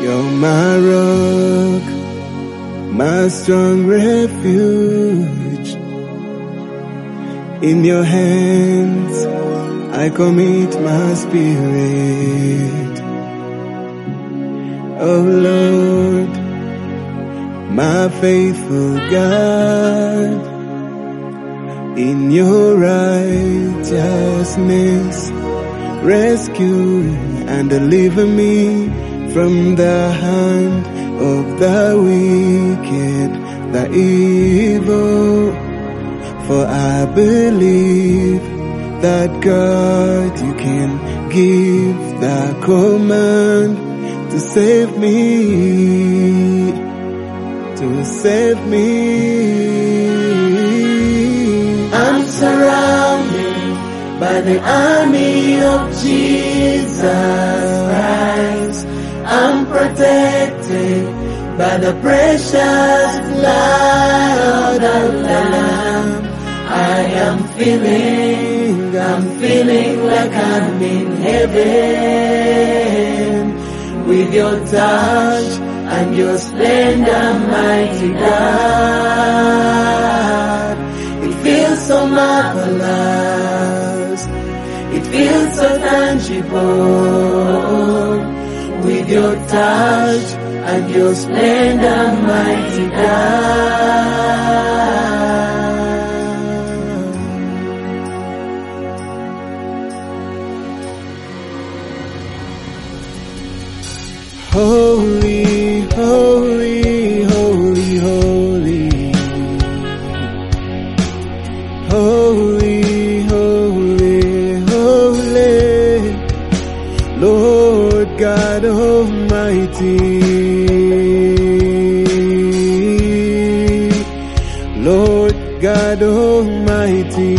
You're my rock, my strong refuge. In your hands I commit my spirit. Oh Lord, my faithful God, in your righteousness rescue and deliver me from the hand of the wicked, the evil. For I believe that God, you can give the command to save me, to save me. I'm surrounded by the army of Jesus Christ. I'm protected by the precious blood of the Lamb. I'm feeling like I'm in heaven. With your touch and your splendor, mighty God. It feels so marvelous. It feels so tangible. With your touch and your splendor, mighty God. Holy, holy, holy, holy. Holy, holy, holy. Lord God Almighty. Lord God Almighty.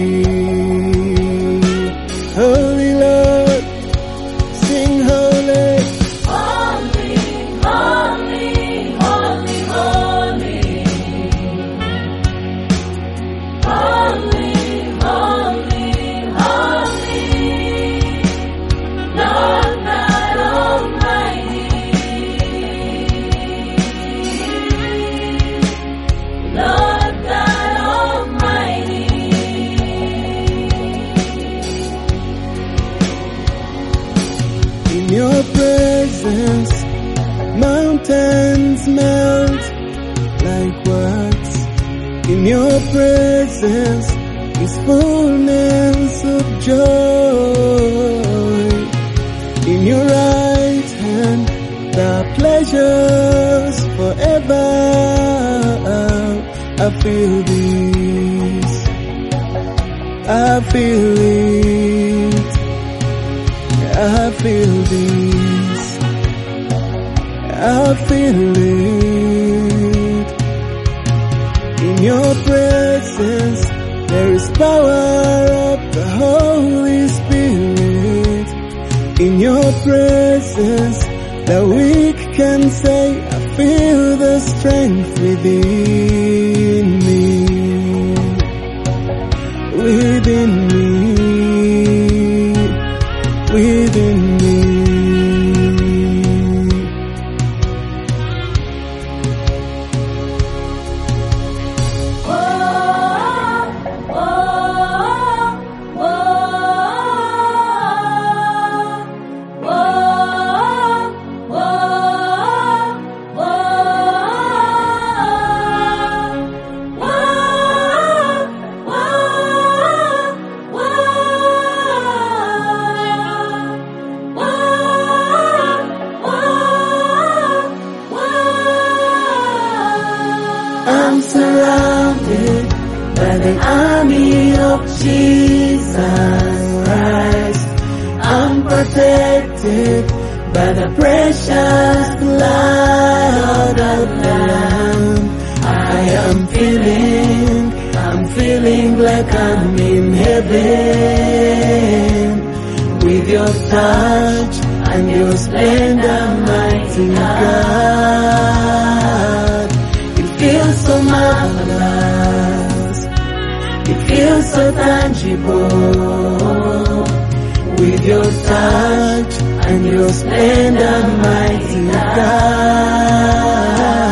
Holy Lord, sing holy. In your presence, mountains melt like wax. In your presence is fullness of joy. In your right hand, the pleasures forever. I feel this, I feel it. I feel this, I feel it. In your presence, there is power of the Holy Spirit. In your presence, the weak can say, I feel the strength within me, within me. Within me. Oh, oh, oh, oh, oh, I'm surrounded by the army of Jesus Christ. I'm protected by the precious blood of the Lamb. I'm feeling like I'm in heaven. With your touch and your splendor, mighty God. It feels so marvelous. It feels so tangible. with your touch and your splendor, mighty God.